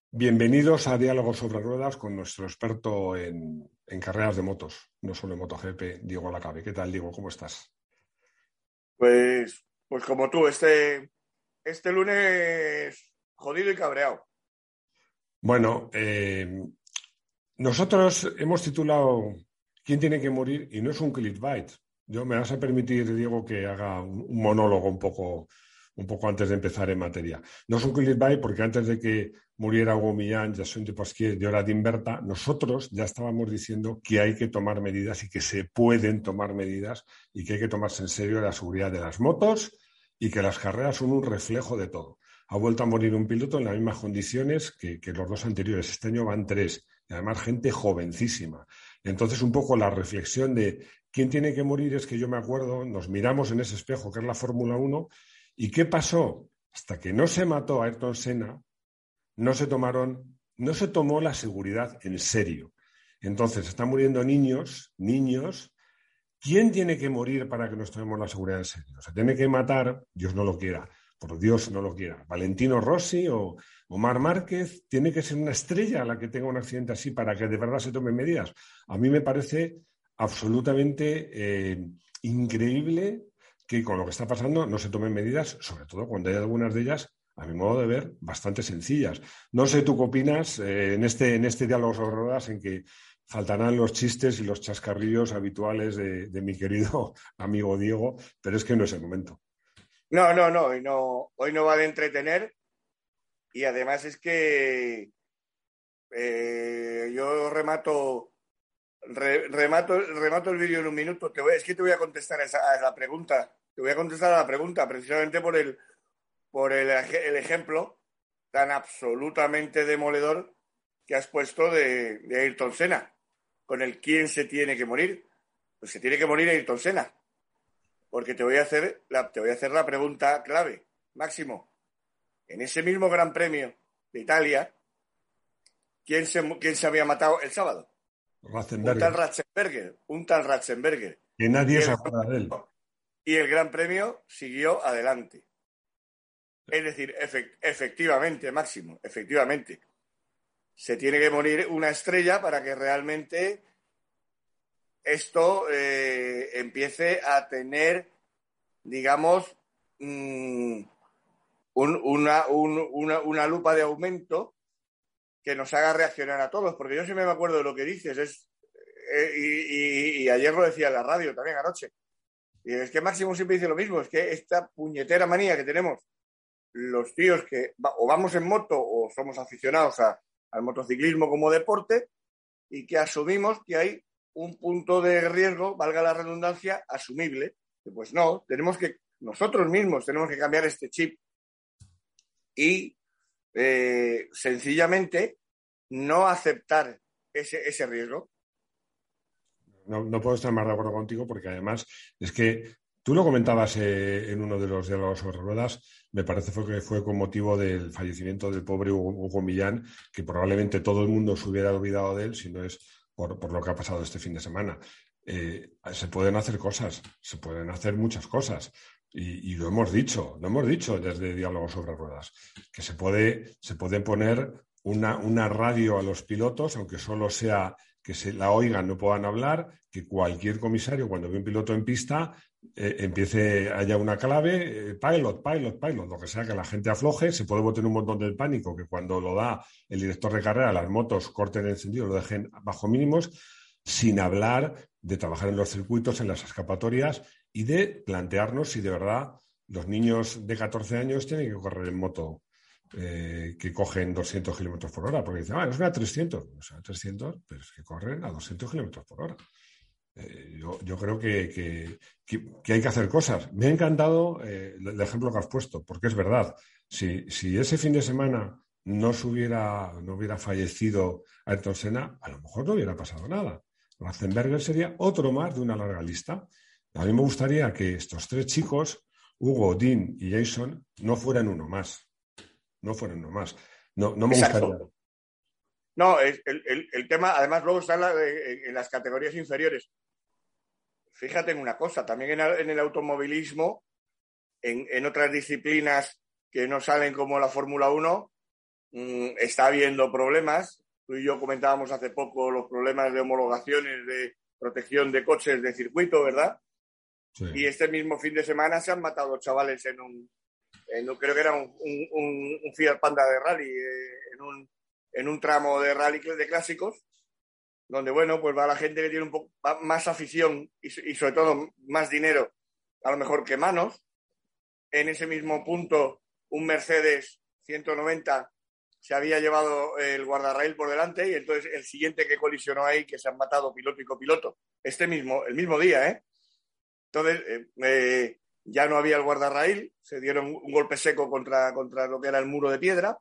Bienvenidos a Diálogos sobre Ruedas con nuestro experto en carreras de motos, no solo en MotoGP, Diego Lacabe. ¿Qué tal, Diego? ¿Cómo estás? Pues como tú, este lunes jodido y cabreado. Bueno, nosotros hemos titulado ¿Quién tiene que morir? Y no es un clickbait. Me vas a permitir, Diego, que haga un monólogo un poco antes de empezar en materia. No es un clickbait porque antes de que muriera Hugo Millán, Jason Pasquier y ahora Tim Berta, nosotros ya estábamos diciendo que hay que tomar medidas y que se pueden tomar medidas y que hay que tomarse en serio la seguridad de las motos y que las carreras son un reflejo de todo. Ha vuelto a morir un piloto en las mismas condiciones que los dos anteriores. Este año van 3, y además gente jovencísima. Entonces, un poco la reflexión de quién tiene que morir es que yo me acuerdo, nos miramos en ese espejo que es la Fórmula 1, ¿y qué pasó? Hasta que no se mató a Ayrton Senna, no se tomó la seguridad en serio. Entonces, están muriendo niños. ¿Quién tiene que morir para que nos tomemos la seguridad en serio? Se tiene que matar, Dios no lo quiera, por Dios no lo quiera. Valentino Rossi o Omar Márquez, tiene que ser una estrella la que tenga un accidente así para que de verdad se tomen medidas. A mí me parece absolutamente increíble que con lo que está pasando no se tomen medidas, sobre todo cuando hay algunas de ellas, a mi modo de ver, bastante sencillas. No sé tú qué opinas en este diálogo sobre ruedas en que faltarán los chistes y los chascarrillos habituales de mi querido amigo Diego, pero es que no es el momento. No, hoy no va de entretener y además es que yo remato el vídeo en un minuto. Es que te voy a contestar a la pregunta. Te voy a contestar a la pregunta precisamente por el ejemplo tan absolutamente demoledor que has puesto de Ayrton Senna, con el quién se tiene que morir. Pues se tiene que morir Ayrton Senna. Porque te voy a hacer la pregunta clave. Máximo, en ese mismo Gran Premio de Italia, ¿quién se había matado el sábado? Un tal Ratzenberger, Ratzenberger, un tal Ratzenberger. que Y nadie se el, acuerda de él. y el Gran Premio siguió adelante. Es decir, efectivamente, Máximo, efectivamente, se tiene que morir una estrella para que realmente esto empiece a tener, digamos, una lupa de aumento que nos haga reaccionar a todos, porque yo sí me acuerdo de lo que dices, y ayer lo decía en la radio también anoche, y es que Máximo siempre dice lo mismo, es que esta puñetera manía que tenemos los tíos que o vamos en moto o somos aficionados al motociclismo como deporte y que asumimos que hay un punto de riesgo, valga la redundancia, asumible. Pues no, nosotros mismos tenemos que cambiar este chip y sencillamente no aceptar ese riesgo. No puedo estar más de acuerdo contigo porque además es que tú lo comentabas en uno de los diálogos sobre ruedas, me parece que fue con motivo del fallecimiento del pobre Hugo Millán, que probablemente todo el mundo se hubiera olvidado de él si no es por lo que ha pasado este fin de semana. Se pueden hacer cosas, se pueden hacer muchas cosas. Y lo hemos dicho desde Diálogos sobre Ruedas, que se puede poner una radio a los pilotos, aunque solo sea que se la oigan, no puedan hablar, que cualquier comisario, cuando ve un piloto en pista, haya una clave, pilot, lo que sea, que la gente afloje, se puede botar un montón del pánico, que cuando lo da el director de carrera, las motos corten el encendido, lo dejen bajo mínimos, sin hablar de trabajar en los circuitos, en las escapatorias y de plantearnos si de verdad los niños de 14 años tienen que correr en moto que cogen 200 kilómetros por hora, porque dicen, no es a 300, no es a 300, pero es que corren a 200 kilómetros por hora. Yo creo que hay que hacer cosas. Me ha encantado el ejemplo que has puesto, porque es verdad. Si ese fin de semana no hubiera fallecido Ayrton Senna, a lo mejor no hubiera pasado nada. Ratzenberger sería otro más de una larga lista. A mí me gustaría que estos 3 chicos, Hugo, Dean y Jason, no fueran uno más. No me gustaría. Exacto. No, el tema, además, luego está en las categorías inferiores. Fíjate en una cosa, también en el automovilismo, en otras disciplinas que no salen como la Fórmula 1, está habiendo problemas. Tú y yo comentábamos hace poco los problemas de homologaciones de protección de coches de circuito, ¿verdad? Sí. Y este mismo fin de semana se han matado chavales creo que era un Fiat Panda de rally, en un tramo de rally de clásicos, donde, bueno, pues va la gente que tiene un poco más afición y sobre todo más dinero, a lo mejor que manos. En ese mismo punto, un Mercedes 190 se había llevado el guardarraíl por delante y entonces el siguiente que colisionó ahí, que se han matado piloto y copiloto, el mismo día, ¿eh? Entonces, ya no había el guardarraíl, se dieron un golpe seco contra lo que era el muro de piedra.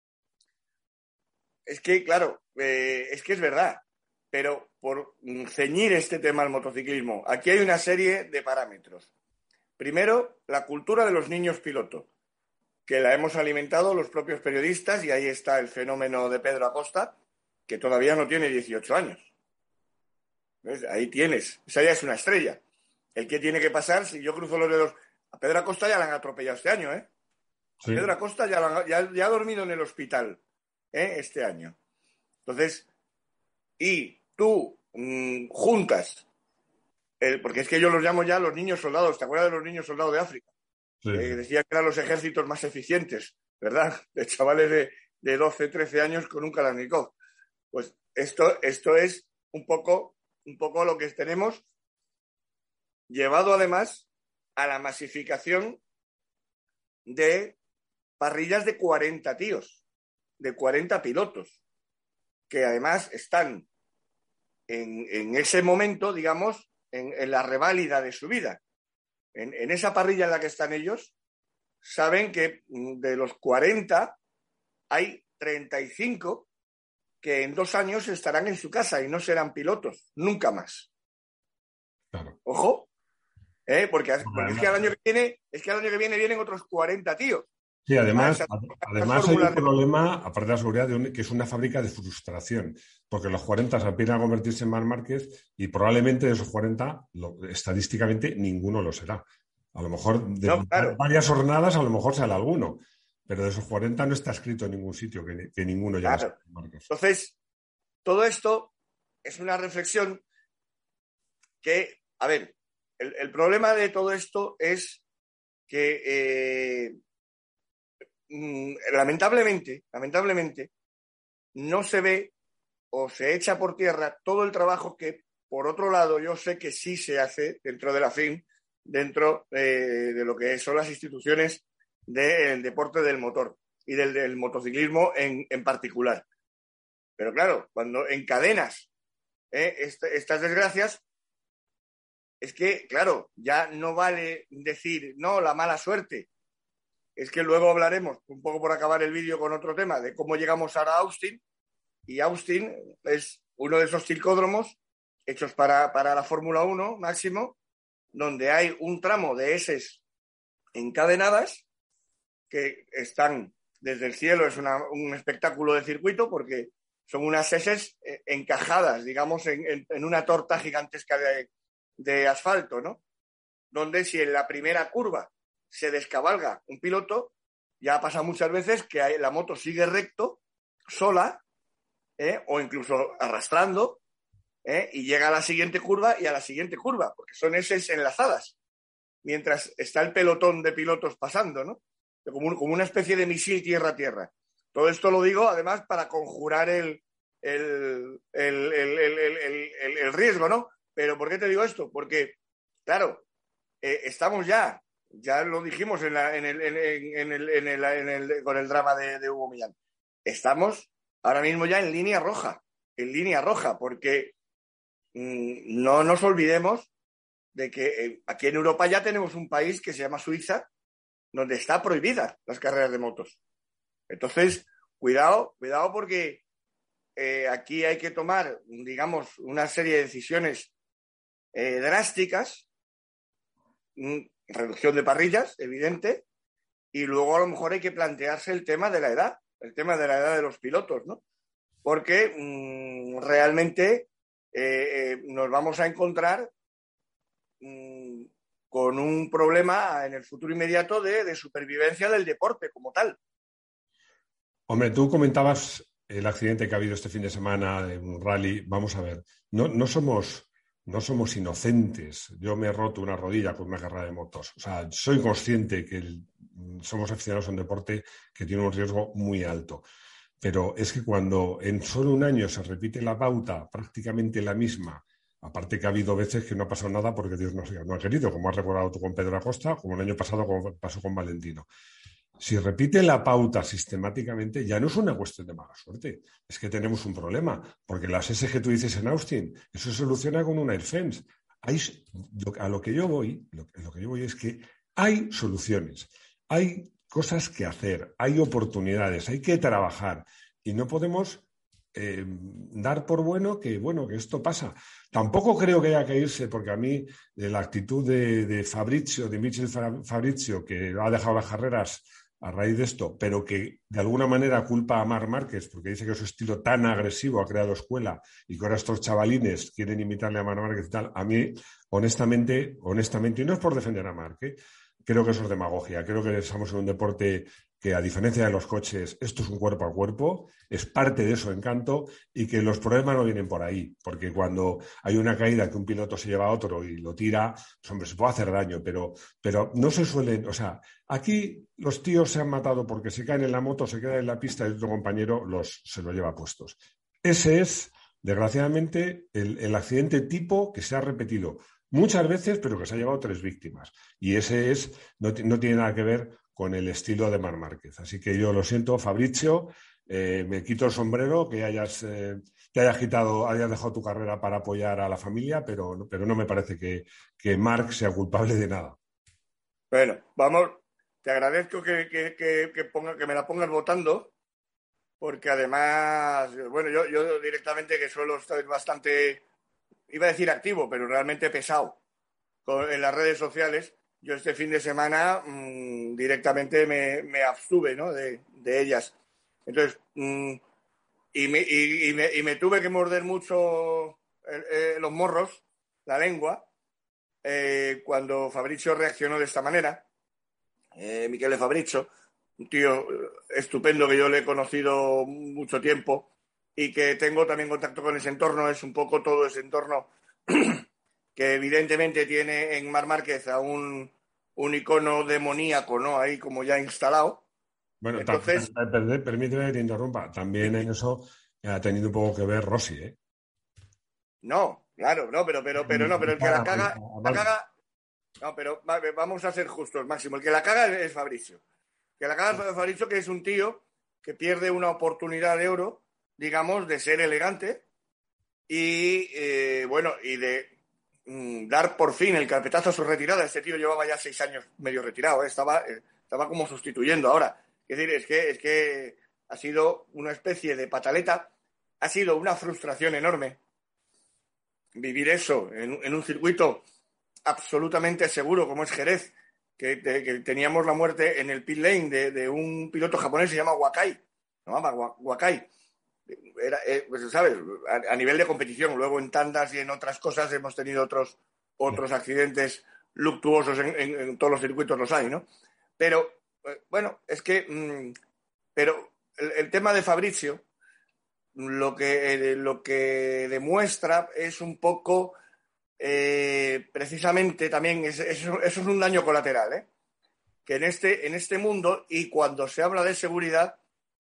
Es que, claro, es que es verdad, pero por ceñir este tema al motociclismo, aquí hay una serie de parámetros. Primero, la cultura de los niños pilotos, que la hemos alimentado los propios periodistas, y ahí está el fenómeno de Pedro Acosta, que todavía no tiene 18 años. ¿Ves? Ahí tienes, esa ya es una estrella. El que tiene que pasar, si yo cruzo los dedos, a Pedro Acosta ya la han atropellado este año, ¿eh? Sí. A Pedro Acosta ya ha dormido en el hospital, este año. Entonces, y tú juntas, porque es que yo los llamo ya los niños soldados, ¿te acuerdas de los niños soldados de África? Sí. Decía que eran los ejércitos más eficientes, ¿verdad? De chavales de 12, 13 años con un Kalashnikov. Pues esto es un poco lo que tenemos, llevado además a la masificación de parrillas de 40 tíos, de 40 pilotos, que además están en ese momento, digamos, en la reválida de su vida. En esa parrilla en la que están ellos, saben que de los 40 hay 35 que en 2 años estarán en su casa y no serán pilotos, nunca más. Claro. Ojo, porque es que al año que viene vienen otros 40 tíos. Sí, además hay un problema, aparte de la seguridad, que es una fábrica de frustración, porque los 40 se empiezan a convertirse en Marc Márquez y probablemente de esos 40, estadísticamente, ninguno lo será. A lo mejor de varias jornadas, a lo mejor sale alguno, pero de esos 40 no está escrito en ningún sitio que ninguno ya sea Marc Márquez. Entonces, todo esto es una reflexión que, a ver, el problema de todo esto es que lamentablemente, no se ve o se echa por tierra todo el trabajo que, por otro lado, yo sé que sí se hace dentro de la FIM, dentro de lo que son las instituciones del deporte del motor y del motociclismo en particular. Pero claro, cuando encadenas estas desgracias, es que, claro, ya no vale decir, no, la mala suerte. Es que luego hablaremos, un poco por acabar el vídeo, con otro tema de cómo llegamos ahora a Austin. Y Austin es uno de esos circódromos hechos para la Fórmula 1 máximo, donde hay un tramo de heces encadenadas que están desde el cielo. Es un espectáculo de circuito porque son unas heces encajadas, digamos, en una torta gigantesca de asfalto, ¿no? Donde si en la primera curva se descabalga un piloto, ya pasa muchas veces que la moto sigue recto, sola, o incluso arrastrando, y llega a la siguiente curva y a la siguiente curva, porque son heces enlazadas, mientras está el pelotón de pilotos pasando, ¿no? Como una especie de misil tierra-tierra. Todo esto lo digo, además, para conjurar el riesgo, ¿no? Pero ¿por qué te digo esto? Porque, claro, estamos ya lo dijimos con el drama de Hugo Millán. Estamos ahora mismo ya en línea roja, porque no nos olvidemos de que aquí en Europa ya tenemos un país que se llama Suiza, donde está prohibidas las carreras de motos. Entonces, cuidado porque aquí hay que tomar, digamos, una serie de decisiones drásticas, reducción de parrillas, evidente, y luego a lo mejor hay que plantearse el tema de la edad de los pilotos, ¿no? Porque realmente nos vamos a encontrar con un problema en el futuro inmediato de supervivencia del deporte como tal. Hombre, tú comentabas el accidente que ha habido este fin de semana de un rally. Vamos a ver, no somos inocentes. Yo me he roto una rodilla con una carrera de motos. O sea, soy consciente que somos aficionados a un deporte que tiene un riesgo muy alto. Pero es que cuando en solo un año se repite la pauta, prácticamente la misma, aparte que ha habido veces que no ha pasado nada porque Dios no ha querido, como has recordado tú con Pedro Acosta, como el año pasado como pasó con Valentino. Si repite la pauta sistemáticamente, ya no es una cuestión de mala suerte, es que tenemos un problema, porque las S que tú dices en Austin, eso se soluciona con una AirFence. A lo que yo voy es que hay soluciones, hay cosas que hacer, hay oportunidades, hay que trabajar y no podemos dar por bueno que esto pasa. Tampoco creo que haya que irse, porque a mí la actitud de Fabrizio, de Michel Fabrizio, que ha dejado las carreras a raíz de esto, pero que de alguna manera culpa a Marc Márquez porque dice que su estilo tan agresivo ha creado escuela y que ahora estos chavalines quieren imitarle a Marc Márquez y tal, a mí, honestamente, y no es por defender a Márquez, creo que eso es demagogia. Creo que estamos en un deporte que, a diferencia de los coches, esto es un cuerpo a cuerpo, es parte de su encanto y que los problemas no vienen por ahí, porque cuando hay una caída que un piloto se lleva a otro y lo tira, pues, hombre, se puede hacer daño, pero no se suelen, o sea, aquí los tíos se han matado porque se caen en la moto, se quedan en la pista y otro compañero se lo lleva puestos. Ese es, desgraciadamente, el accidente tipo que se ha repetido muchas veces, pero que se ha llevado 3 víctimas. Y ese no tiene nada que ver con el estilo de Marc Márquez. Así que yo lo siento, Fabrizio, me quito el sombrero, que te hayas hayas dejado tu carrera para apoyar a la familia, pero no me parece que Marc sea culpable de nada. Bueno, vamos, te agradezco que me la pongas votando, porque además, bueno, yo directamente, que suelo estar bastante, iba a decir activo, pero realmente pesado en las redes sociales, yo este fin de semana directamente me abstuve, ¿no?, de ellas. Entonces, me tuve que morder mucho los morros, la lengua, cuando Fabrizio reaccionó de esta manera. Michele Fabrizio, un tío estupendo que yo le he conocido mucho tiempo y que tengo también contacto con ese entorno. Es un poco todo ese entorno que evidentemente tiene en Marc Márquez a un icono demoníaco, ¿no?, ahí como ya instalado. Bueno, Entonces, permíteme que te interrumpa. También en eso ha tenido un poco que ver Rossi, ¿eh? no, claro, no, pero el que la caga, no, pero vamos a ser justos, Máximo. El que la caga es Fabrizio. Que la caga es Fabrizio, que es un tío que pierde una oportunidad de oro, digamos, de ser elegante y, bueno, y de dar por fin el carpetazo a su retirada. Este tío llevaba ya 6 años medio retirado, ¿eh? Estaba como sustituyendo ahora. Es decir, es que ha sido una especie de pataleta, ha sido una frustración enorme vivir eso en un circuito absolutamente seguro como es Jerez, que teníamos la muerte en el pit lane de un piloto japonés que se llama Wakai, se llama Wakai. Era, pues, ¿sabes? A nivel de competición. Luego en tandas y en otras cosas hemos tenido otros accidentes luctuosos en todos los circuitos, los hay, ¿no? Pero, bueno, es que... pero el tema de Fabrizio lo que demuestra es un poco... precisamente también eso es un daño colateral, ¿eh? Que en este mundo, y cuando se habla de seguridad,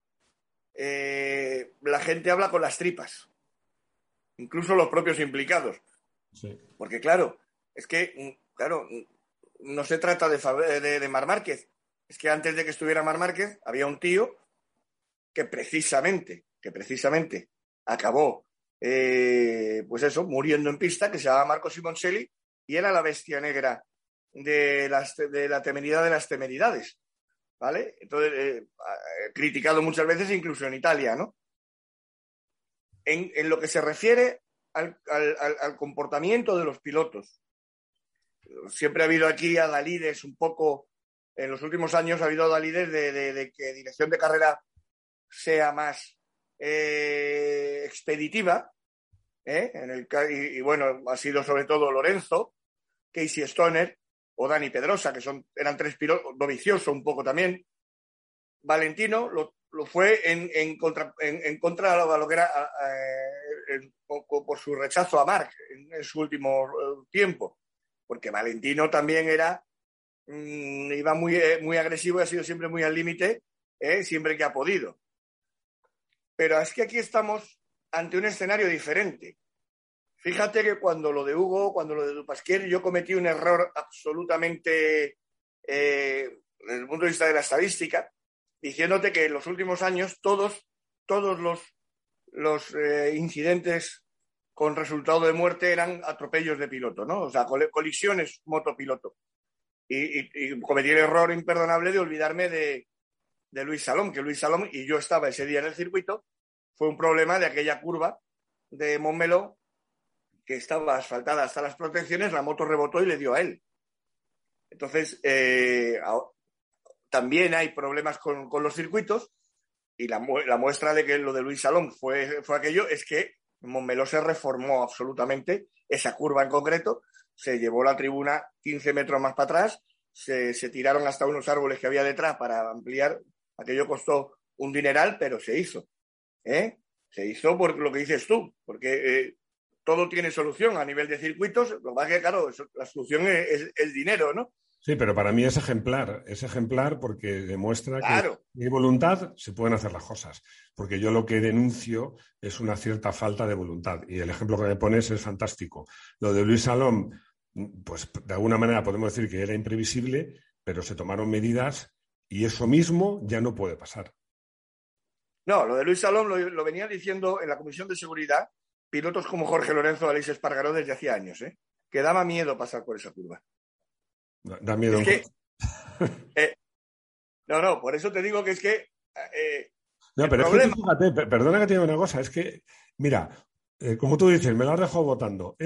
la gente habla con las tripas, incluso los propios implicados. Sí. Porque claro, es que no se trata de Marc Márquez, es que antes de que estuviera Marc Márquez había un tío que precisamente acabó pues eso, muriendo en pista, que se llama Marco Simoncelli, y era la bestia negra de la temeridad de las temeridades, ¿vale? Entonces, criticado muchas veces, incluso en Italia, ¿no? En lo que se refiere al comportamiento de los pilotos, siempre ha habido aquí adalides un poco, en los últimos años ha habido adalides de que dirección de carrera sea más expeditiva, y bueno, ha sido sobre todo Lorenzo, Casey Stoner o Dani Pedrosa, que eran 3 pilotos, Dovizioso un poco también. Valentino lo fue en contra de lo que era por su rechazo a Marc en su último tiempo, porque Valentino también iba muy agresivo y ha sido siempre muy al límite, siempre que ha podido. Pero es que aquí estamos ante un escenario diferente. Fíjate que cuando lo de Hugo, cuando lo de Dupasquier, yo cometí un error absolutamente desde el punto de vista de la estadística, diciéndote que en los últimos años todos los incidentes con resultado de muerte eran atropellos de piloto, ¿no? O sea, colisiones motopiloto. Y cometí el error imperdonable de olvidarme de Luis Salom, que Luis Salom, y yo estaba ese día en el circuito, fue un problema de aquella curva de Montmeló que estaba asfaltada hasta las protecciones, la moto rebotó y le dio a él. Entonces, también hay problemas con los circuitos, y la muestra de que lo de Luis Salom fue aquello es que Montmeló se reformó absolutamente, esa curva en concreto, se llevó la tribuna 15 metros más para atrás, se tiraron hasta unos árboles que había detrás para ampliar, aquello costó un dineral, pero se hizo. Se hizo por lo que dices tú, porque todo tiene solución a nivel de circuitos, lo que pasa es que, claro, la solución es el dinero, ¿no? Sí, pero para mí es ejemplar porque demuestra claro. que hay voluntad, se pueden hacer las cosas. Porque yo lo que denuncio es una cierta falta de voluntad. Y el ejemplo que me pones es fantástico. Lo de Luis Salom, pues de alguna manera podemos decir que era imprevisible, pero se tomaron medidas y eso mismo ya no puede pasar. No, lo de Luis Salom lo venía diciendo en la Comisión de Seguridad pilotos como Jorge Lorenzo o Aleix Espargaró desde hacía años, que daba miedo pasar por esa curva. Da miedo. Es que, no, por eso te digo que es que no, pero problema... es que fíjate, perdona que te diga una cosa, es que, mira, como tú dices, me lo has dejado votando,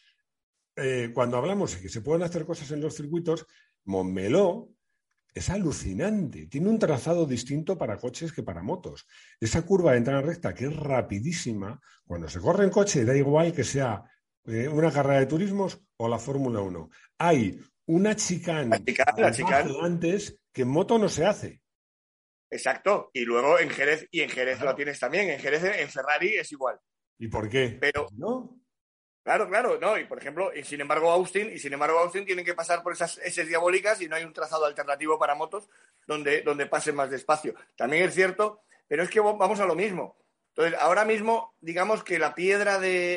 cuando hablamos de que se pueden hacer cosas en los circuitos, Montmeló es alucinante, tiene un trazado distinto para coches que para motos. Esa curva de entrada recta, que es rapidísima, cuando se corre en coche, da igual que sea una carrera de turismos o la Fórmula 1. Hay una chicane antes que en moto no se hace. Exacto. Y luego en Jerez claro. Lo tienes también. En Jerez, en Ferrari es igual. ¿Y por qué? Pero ¿no? Claro, no. Y por ejemplo, sin embargo, Austin tienen que pasar por esas S diabólicas y no hay un trazado alternativo para motos donde pasen más despacio. También es cierto, pero es que vamos a lo mismo. Entonces, ahora mismo, digamos que la piedra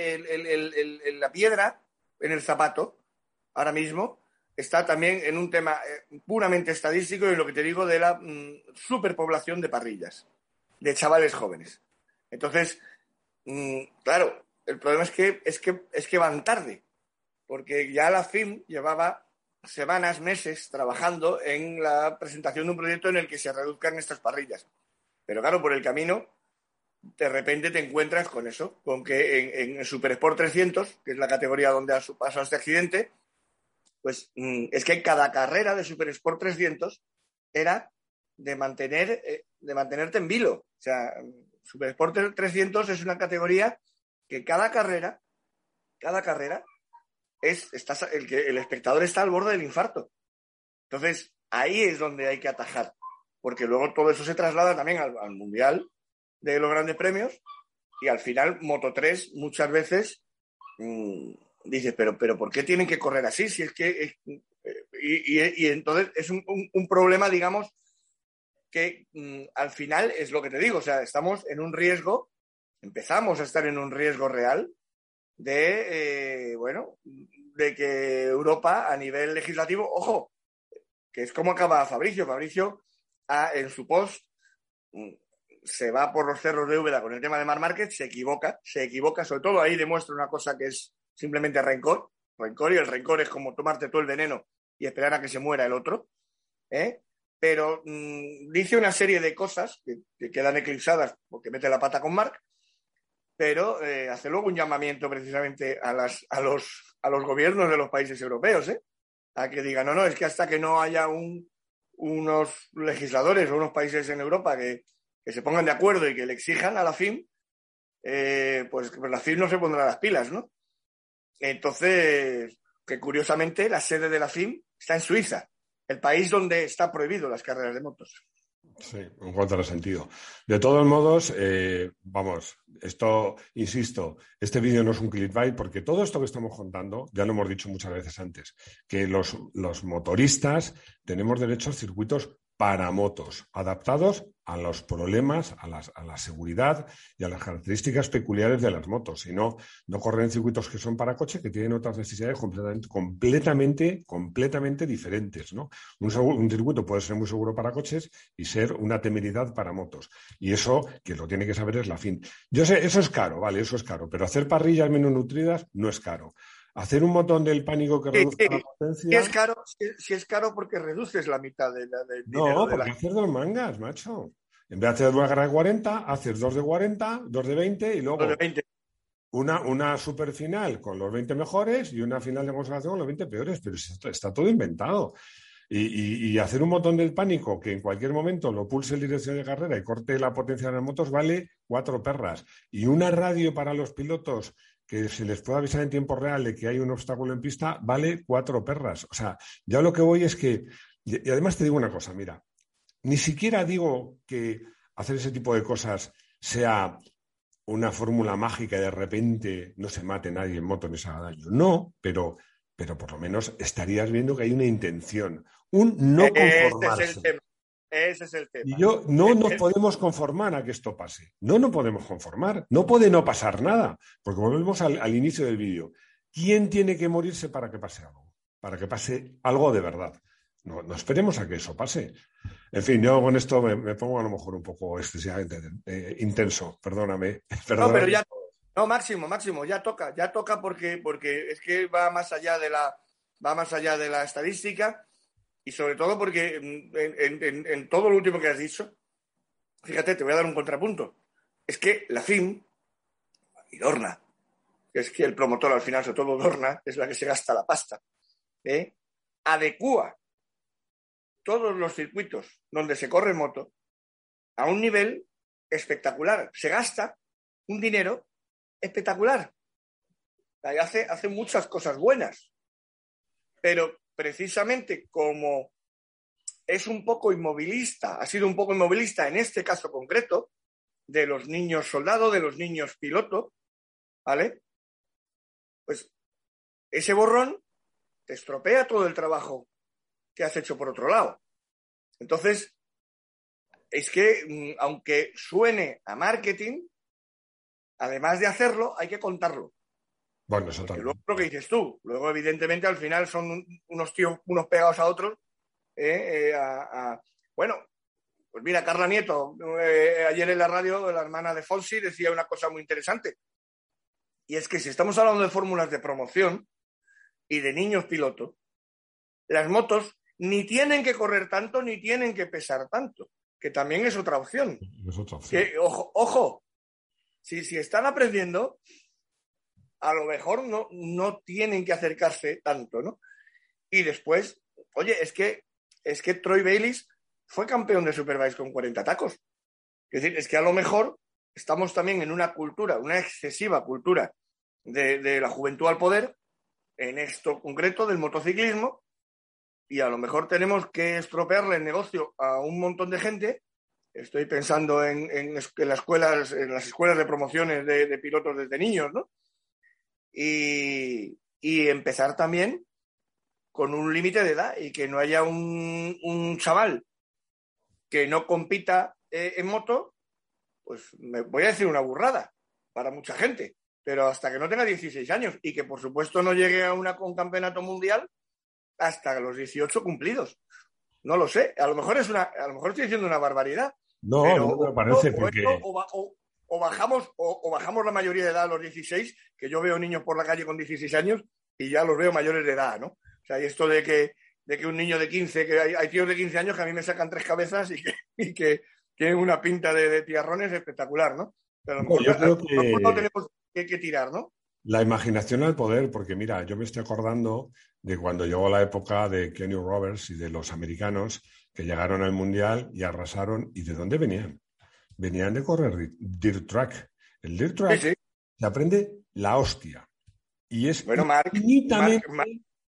la piedra en el zapato, ahora mismo, está también en un tema puramente estadístico y en lo que te digo de la superpoblación de parrillas, de chavales jóvenes. Entonces, claro, el problema es que van tarde, porque ya la FIM llevaba semanas, meses trabajando en la presentación de un proyecto en el que se reduzcan estas parrillas. Pero claro, por el camino, de repente te encuentras con eso, con que en Super Sport 300, que es la categoría donde ha pasado este accidente, pues es que cada carrera de Super Sport 300 era de mantenerte en vilo. O sea, Super Sport 300 es una categoría que cada carrera el espectador está al borde del infarto. Entonces, ahí es donde hay que atajar, porque luego todo eso se traslada también al Mundial de los Grandes Premios y al final Moto3 muchas veces dices, pero ¿por qué tienen que correr así? Si es que y entonces es un problema, digamos, que al final es lo que te digo, o sea, estamos en un riesgo, empezamos a estar en un riesgo real de que Europa a nivel legislativo, ojo, que es como acaba Fabricio en su post se va por los cerros de Úbeda con el tema de Marc Márquez, se equivoca, sobre todo ahí demuestra una cosa que es simplemente rencor, y el rencor es como tomarte todo el veneno y esperar a que se muera el otro, pero dice una serie de cosas que quedan eclipsadas porque mete la pata con Marc, pero hace luego un llamamiento precisamente a los gobiernos de los países europeos, a que digan, no, es que hasta que no haya unos legisladores o unos países en Europa que se pongan de acuerdo y que le exijan a la FIM, pues la FIM no se pondrá las pilas, ¿no? Entonces, que curiosamente la sede de la FIM está en Suiza, el país donde está prohibido las carreras de motos. Sí, un contrasentido. De todos modos, vamos, esto, insisto, este vídeo no es un clickbait porque todo esto que estamos contando, ya lo hemos dicho muchas veces antes, que los motoristas tenemos derecho a circuitos para motos, adaptados a los problemas, a la seguridad y a las características peculiares de las motos. Y no correr en circuitos que son para coche, que tienen otras necesidades completamente diferentes, ¿no? Un circuito puede ser muy seguro para coches y ser una temeridad para motos. Y eso, quien lo tiene que saber es la FIM. Yo sé, eso es caro, vale, eso es caro, pero hacer parrillas menos nutridas no es caro. Hacer un botón del pánico que reduzca la potencia... Sí es caro porque reduces la mitad del dinero No, porque hacer dos mangas, macho. En vez de hacer una carrera de 40, haces dos de 40, dos de 20 y luego de 20. una super final con los 20 mejores y una final de consolación con los 20 peores. Pero está todo inventado. Y hacer un botón del pánico que en cualquier momento lo pulse en dirección de carrera y corte la potencia de las motos vale 4 perras. Y una radio para los pilotos que se les pueda avisar en tiempo real de que hay un obstáculo en pista vale 4 perras. O sea, ya lo que voy es que... Y además te digo una cosa, mira, ni siquiera digo que hacer ese tipo de cosas sea una fórmula mágica y de repente no se mate nadie en moto ni se haga daño. No, pero por lo menos estarías viendo que hay una intención, un no conformarse. Ese es el tema. Y no nos podemos conformar a que esto pase. No podemos conformar. No puede no pasar nada. Porque volvemos al inicio del vídeo. ¿Quién tiene que morirse para que pase algo? Para que pase algo de verdad. No esperemos a que eso pase. En fin, yo con esto me pongo a lo mejor un poco excesivamente intenso. Perdóname. No, pero ya... No, Máximo, ya toca porque es que va más allá de la estadística y sobre todo porque en todo lo último que has dicho, fíjate, te voy a dar un contrapunto. Es que la FIM y Dorna, que es que el promotor al final, sobre todo Dorna, es la que se gasta la pasta, adecúa todos los circuitos donde se corre moto a un nivel espectacular. Se gasta un dinero espectacular. Hace muchas cosas buenas. Pero precisamente como es un poco inmovilista, ha sido un poco inmovilista en este caso concreto, de los niños soldados, de los niños piloto, ¿vale? Pues ese borrón te estropea todo el trabajo que has hecho por otro lado. Entonces, es que aunque suene a marketing, además de hacerlo, hay que contarlo. Bueno, eso también. Luego lo que dices tú, luego evidentemente al final son unos tíos, unos pegados a otros. Bueno, pues mira, Carla Nieto, ayer en la radio, la hermana de Fonsi, decía una cosa muy interesante. Y es que si estamos hablando de fórmulas de promoción y de niños pilotos, las motos ni tienen que correr tanto ni tienen que pesar tanto, que también es otra opción. Es otra opción. Que, ojo, si están aprendiendo, a lo mejor no tienen que acercarse tanto, ¿no? Y después, oye, es que Troy Bayliss fue campeón de Superbike con 40 tacos. Es decir, es que a lo mejor estamos también en una cultura, una excesiva cultura de la juventud al poder, en esto concreto del motociclismo, y a lo mejor tenemos que estropearle el negocio a un montón de gente. Estoy pensando en las escuelas de promociones de pilotos desde niños, ¿no? Y empezar también con un límite de edad y que no haya un chaval que no compita en moto, pues me voy a decir una burrada para mucha gente, pero hasta que no tenga 16 años y que por supuesto no llegue a un campeonato mundial hasta los 18 cumplidos. No lo sé, a lo mejor estoy diciendo una barbaridad. No, pero no me parece porque... O bajamos la mayoría de edad a los 16, que yo veo niños por la calle con 16 años y ya los veo mayores de edad, ¿no? O sea, y esto de que un niño de 15, que hay tíos de 15 años que a mí me sacan 3 cabezas y que tienen una pinta de tiarrones espectacular, ¿no? Pero a lo mejor yo creo que no tenemos que tirar, ¿no? La imaginación al poder, porque mira, yo me estoy acordando de cuando llegó la época de Kenny Roberts y de los americanos que llegaron al Mundial y arrasaron. ¿Y de dónde venían? Venían de correr dirt track. El dirt track Sí. se aprende la hostia. Y es Bueno, Marc,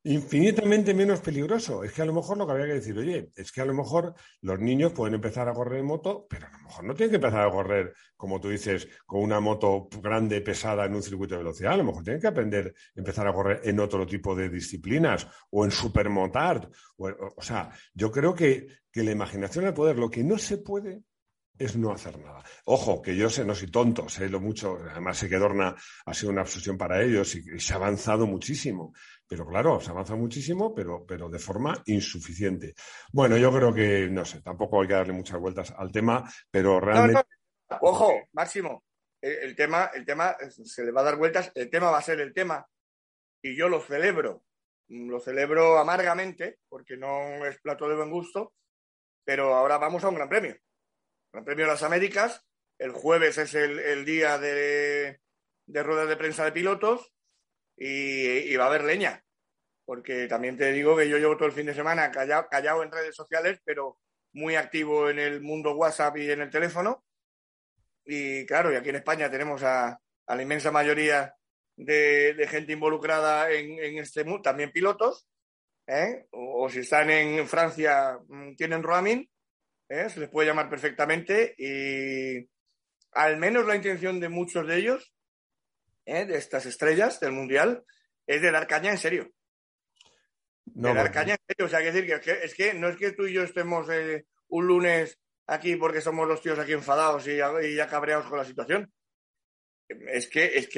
infinitamente menos peligroso. Es que a lo mejor lo que había que decir, oye, es que a lo mejor los niños pueden empezar a correr en moto, pero a lo mejor no tienen que empezar a correr, como tú dices, con una moto grande, pesada en un circuito de velocidad. A lo mejor tienen que empezar a correr en otro tipo de disciplinas o en supermotard. O sea, yo creo que la imaginación al poder, lo que no se puede es no hacer nada. Ojo, que yo sé, no soy tonto, sé lo mucho, además sé que Dorna ha sido una obsesión para ellos y se ha avanzado muchísimo. Pero claro, se avanza muchísimo, pero de forma insuficiente. Bueno, yo creo que, no sé, tampoco hay que darle muchas vueltas al tema, pero No, realmente... no, ojo, Máximo, el tema se le va a dar vueltas, el tema va a ser el tema, y yo lo celebro amargamente, porque no es plato de buen gusto, pero ahora vamos a un gran premio. Gran Premio de las Américas, el jueves es el día de ruedas de prensa de pilotos y va a haber leña, porque también te digo que yo llevo todo el fin de semana callado en redes sociales, pero muy activo en el mundo WhatsApp y en el teléfono. Y claro, y aquí en España tenemos a la inmensa mayoría de gente involucrada en este mundo, también pilotos, ¿eh? O si están en Francia, tienen roaming, se les puede llamar perfectamente, y al menos la intención de muchos de ellos, de estas estrellas del Mundial, es de dar caña en serio. No, De dar caña en serio. O sea, decir es que no es que tú y yo estemos un lunes aquí porque somos los tíos aquí enfadados y ya cabreados con la situación. Es que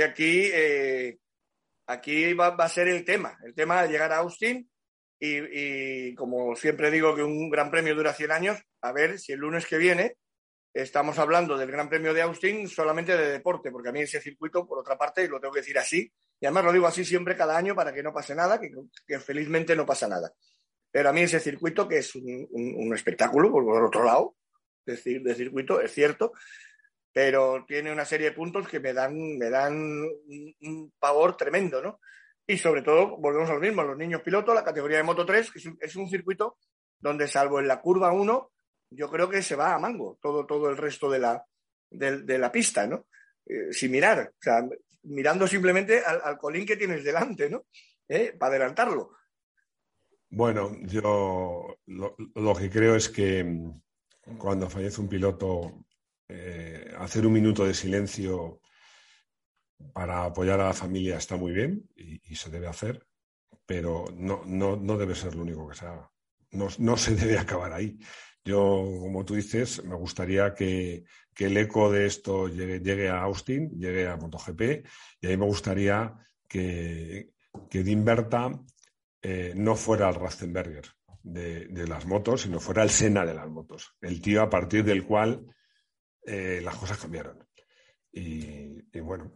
aquí va a ser el tema de llegar a Austin y como siempre digo que un gran premio dura 100 años, a ver si el lunes que viene estamos hablando del Gran Premio de Austin solamente de deporte, porque a mí ese circuito, por otra parte, y lo tengo que decir así, y además lo digo así siempre cada año para que no pase nada, que felizmente no pasa nada. Pero a mí ese circuito, que es un espectáculo, por otro lado, de circuito, es cierto, pero tiene una serie de puntos que me dan un pavor tremendo, ¿no? Y sobre todo, volvemos a lo mismo, los niños pilotos, la categoría de Moto 3, que es un circuito donde, salvo en la curva 1, yo creo que se va a mango todo el resto de la pista, ¿no? Sin mirar, o sea, mirando simplemente al colín que tienes delante, ¿no? Para adelantarlo. bueno, yo lo que creo es que cuando fallece un piloto, hacer un minuto de silencio para apoyar a la familia está muy bien y se debe hacer, pero no debe ser lo único que se haga. No se debe acabar ahí. Yo, como tú dices, me gustaría que el eco de esto llegue a Austin, llegue a MotoGP, y ahí me gustaría que Dean Berta no fuera el Ratzenberger de las motos, sino fuera el Senna de las motos, el tío a partir del cual las cosas cambiaron. Y bueno.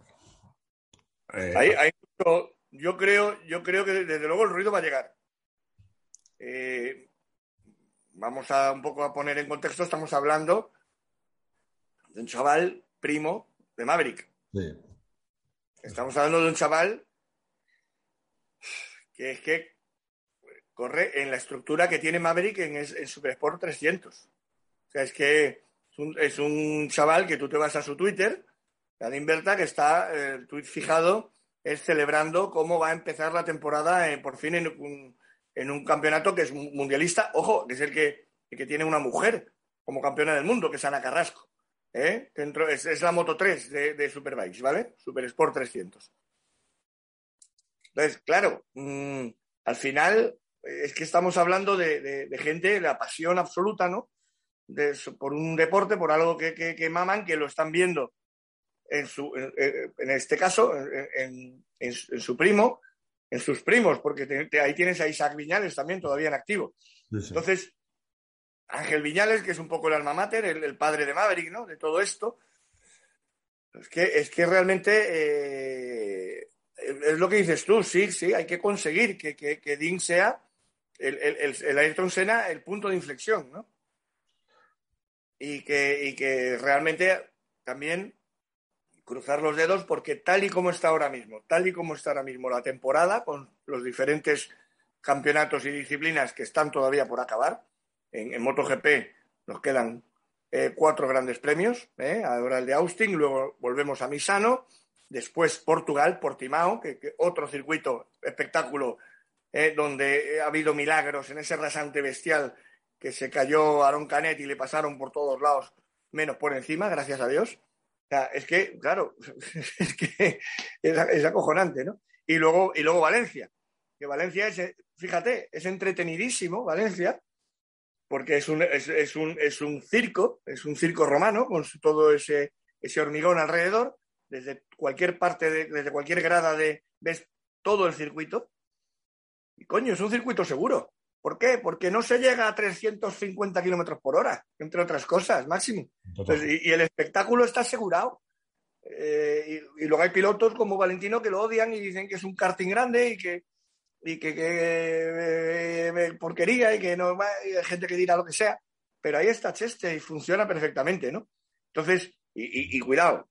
Yo creo que desde luego el ruido va a llegar. Vamos a un poco a poner en contexto, estamos hablando de un chaval primo de Maverick. Sí. Estamos hablando de un chaval que es que corre en la estructura que tiene Maverick en Super Sport 300. O sea, es que es un chaval que tú te vas a su Twitter, la de Inverta, que está el tweet fijado, es celebrando cómo va a empezar la temporada por fin en un campeonato que es mundialista. Ojo, que es el que tiene una mujer como campeona del mundo, que es Ana Carrasco. Es la Moto 3 de Superbikes, ¿vale? Super Sport 300. Entonces, claro, al final es que estamos hablando de gente, de la pasión absoluta, ¿no? Por un deporte, por algo que maman, que lo están viendo en este caso, en su primo, en sus primos, porque ahí tienes a Isaac Viñales también todavía en activo. Sí. Entonces, Ángel Viñales, que es un poco el alma mater, el padre de Maverick, ¿no? De todo esto. Es que realmente es lo que dices tú, sí, hay que conseguir que Dean sea el Ayrton Senna el punto de inflexión, ¿no? Y que realmente también cruzar los dedos, porque tal y como está ahora mismo la temporada, con los diferentes campeonatos y disciplinas que están todavía por acabar, en MotoGP nos quedan 4 grandes premios, ahora el de Austin, luego volvemos a Misano, después Portugal, Portimao, que otro circuito, espectáculo donde ha habido milagros, en ese rasante bestial que se cayó Aaron Canet y le pasaron por todos lados, menos por encima, gracias a Dios. O sea, es que, claro, es que es acojonante, ¿no? Y luego Valencia, que Valencia es, fíjate, es entretenidísimo, Valencia, porque es un circo romano, con todo ese hormigón alrededor, desde cualquier parte, desde cualquier grada ves todo el circuito. Y coño, es un circuito seguro. ¿Por qué? Porque no se llega a 350 kilómetros por hora, entre otras cosas, máximo. Entonces, y el espectáculo está asegurado. Y luego hay pilotos como Valentino que lo odian y dicen que es un karting grande y que porquería y que no hay gente que dirá lo que sea. Pero ahí está Cheste y funciona perfectamente, ¿no? Entonces, y cuidado,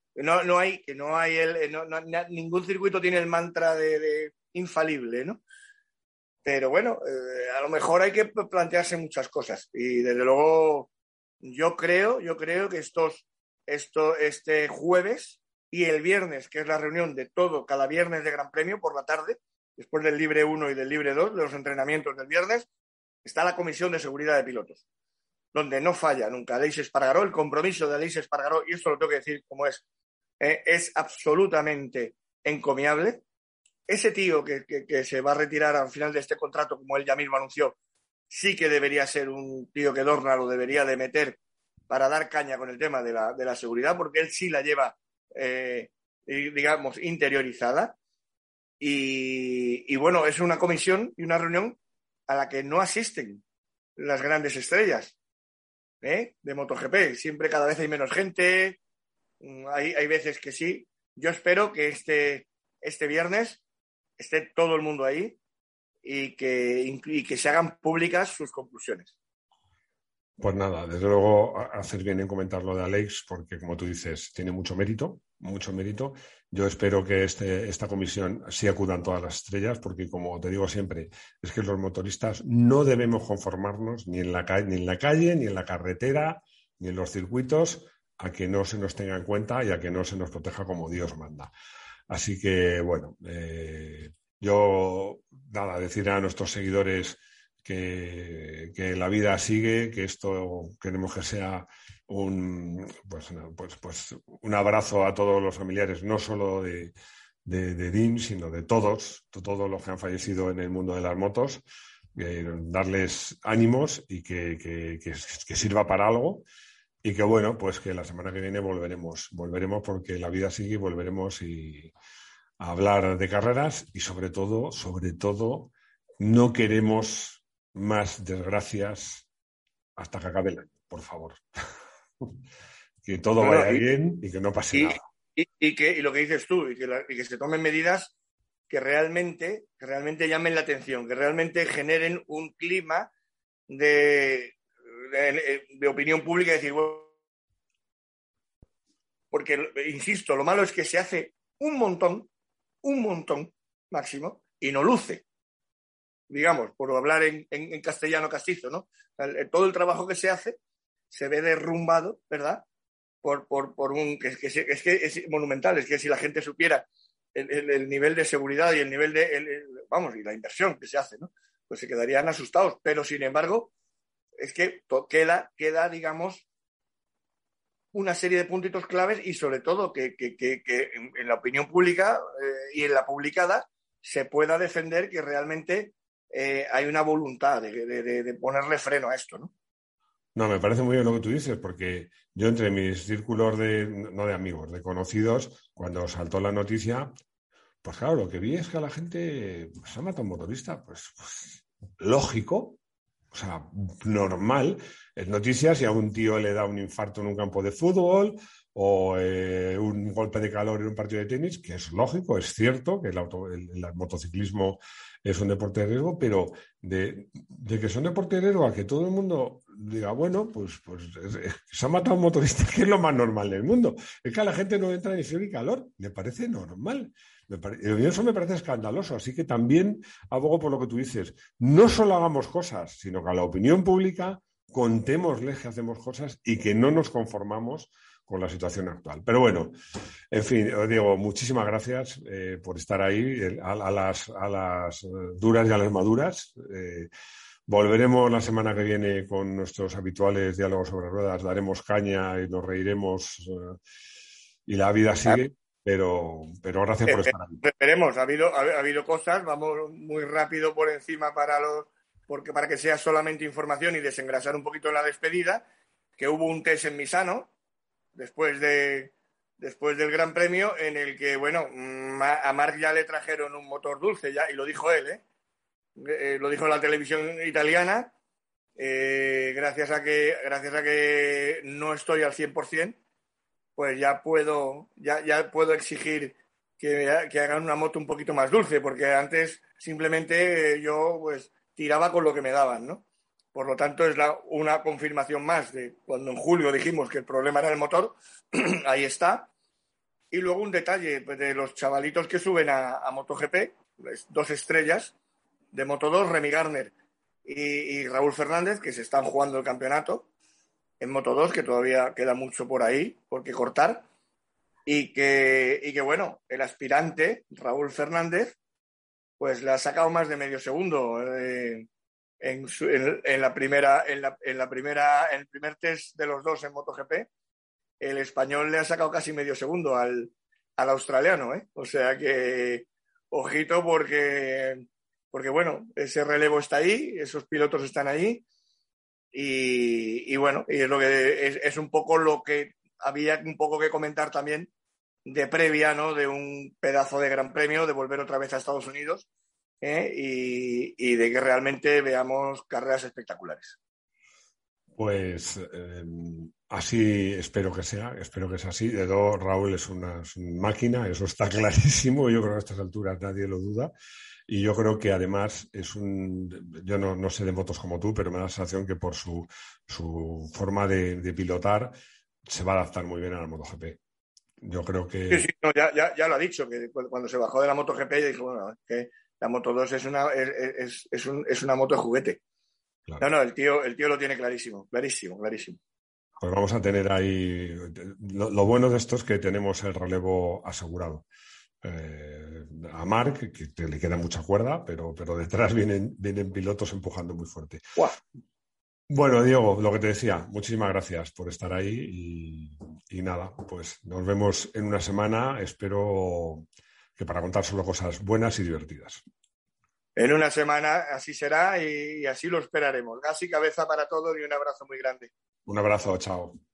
ningún circuito tiene el mantra de infalible, ¿no? Pero bueno, a lo mejor hay que plantearse muchas cosas. Y desde luego, yo creo que este jueves y el viernes, que es la reunión de todo, cada viernes de Gran Premio por la tarde, después del Libre 1 y del Libre 2, de los entrenamientos del viernes, está la Comisión de Seguridad de Pilotos, donde no falla nunca Aleix Espargaró, el compromiso de Aleix Espargaró, y esto lo tengo que decir como es absolutamente encomiable. Ese tío que se va a retirar al final de este contrato, como él ya mismo anunció, sí que debería ser un tío que Dorna lo debería de meter para dar caña con el tema de la seguridad, porque él sí la lleva, digamos, interiorizada. Y bueno, es una comisión y una reunión a la que no asisten las grandes estrellas de MotoGP. Siempre cada vez hay menos gente, hay veces que sí. Yo espero que este viernes esté todo el mundo ahí y que se hagan públicas sus conclusiones. Pues nada, desde luego hacer bien en comentar lo de Aleix, porque como tú dices, tiene mucho mérito, mucho mérito. Yo espero que esta comisión sí acudan todas las estrellas, porque como te digo siempre, es que los motoristas no debemos conformarnos ni en la calle, ni en la carretera, ni en los circuitos, a que no se nos tenga en cuenta y a que no se nos proteja como Dios manda. Así que, bueno, yo, nada, decir a nuestros seguidores que la vida sigue, que esto queremos que sea un abrazo a todos los familiares, no solo de Dean, sino de todos los que han fallecido en el mundo de las motos, darles ánimos y que sirva para algo. Y que bueno, pues que la semana que viene volveremos porque la vida sigue y volveremos a hablar de carreras y sobre todo, no queremos más desgracias hasta que acabe el año, por favor. Que todo vaya bien y que no pase nada. Y lo que dices tú, y que se tomen medidas que realmente llamen la atención, que realmente generen un clima de opinión pública, decir, bueno, porque, insisto, lo malo es que se hace un montón máximo, y no luce, digamos, por hablar en castellano castizo, ¿no? Todo el trabajo que se hace se ve derrumbado, ¿verdad? Por un... que es monumental, es que si la gente supiera el nivel de seguridad y el nivel y la inversión que se hace, ¿no? Pues se quedarían asustados, pero sin embargo es que queda, digamos, una serie de puntitos claves y sobre todo que en la opinión pública y en la publicada se pueda defender que realmente hay una voluntad de ponerle freno a esto, ¿no? No, me parece muy bien lo que tú dices, porque yo entre mis círculos no de amigos, de conocidos, cuando saltó la noticia, pues claro, lo que vi es que a la gente se ha matado un motorista, pues lógico, o sea, normal. Es noticia si a un tío le da un infarto en un campo de fútbol o un golpe de calor en un partido de tenis, que es lógico, es cierto que el motociclismo es un deporte de riesgo, pero de que es un deporte de riesgo a que todo el mundo diga, bueno, pues se ha matado un motorista, que es lo más normal del mundo. Es que a la gente no entra ni frío ni calor, me parece normal. Eso me parece escandaloso, así que también abogo por lo que tú dices. No solo hagamos cosas, sino que a la opinión pública contémosles que hacemos cosas y que no nos conformamos con la situación actual. Pero bueno, en fin, Diego, muchísimas gracias por estar ahí a las duras y a las maduras. Volveremos la semana que viene con nuestros habituales diálogos sobre ruedas, daremos caña y nos reiremos y la vida sigue, pero gracias por estar ahí. Esperemos, ha habido cosas, vamos muy rápido por encima para que sea solamente información y desengrasar un poquito en la despedida, que hubo un test en Misano después del Gran Premio en el que, bueno, a Marc ya le trajeron un motor dulce ya, y lo dijo él, lo dijo la televisión italiana, gracias a que no estoy al 100%, pues ya puedo exigir que hagan una moto un poquito más dulce, porque antes simplemente yo pues tiraba con lo que me daban, ¿no? Por lo tanto, es una confirmación más de cuando en julio dijimos que el problema era el motor, ahí está. Y luego un detalle pues, de los chavalitos que suben a MotoGP, pues, 2 estrellas de Moto2, Remy Gardner y Raúl Fernández, que se están jugando el campeonato en Moto2, que todavía queda mucho por ahí, por qué cortar, y que bueno, el aspirante, Raúl Fernández, pues le ha sacado más de medio segundo en el primer test de los dos en MotoGP. El español le ha sacado casi medio segundo al australiano, ¿eh? O sea que, ojito, porque bueno, ese relevo está ahí, esos pilotos están ahí, y bueno, y es lo que es un poco lo que había un poco que comentar también de previa, ¿no? De un pedazo de Gran Premio, de volver otra vez a Estados Unidos, y de que realmente veamos carreras espectaculares. Pues así espero que sea así. De todo, Raúl es una máquina, eso está clarísimo. Yo creo que a estas alturas nadie lo duda. Y yo creo que además yo no sé de motos como tú, pero me da la sensación que por su forma de pilotar se va a adaptar muy bien a la MotoGP. Yo creo que... Sí, no, ya lo ha dicho, que cuando se bajó de la MotoGP ya dijo, bueno, que la Moto2 es una moto de juguete. Claro. No, el tío lo tiene clarísimo. Pues vamos a tener ahí... Lo bueno de esto es que tenemos el relevo asegurado. A Marc, que le queda mucha cuerda, pero detrás vienen pilotos empujando muy fuerte. ¡Guau! Bueno, Diego, lo que te decía, muchísimas gracias por estar ahí y nada, pues nos vemos en una semana, espero que para contar solo cosas buenas y divertidas. En una semana así será y así lo esperaremos. Gas y cabeza para todos y un abrazo muy grande. Un abrazo, chao.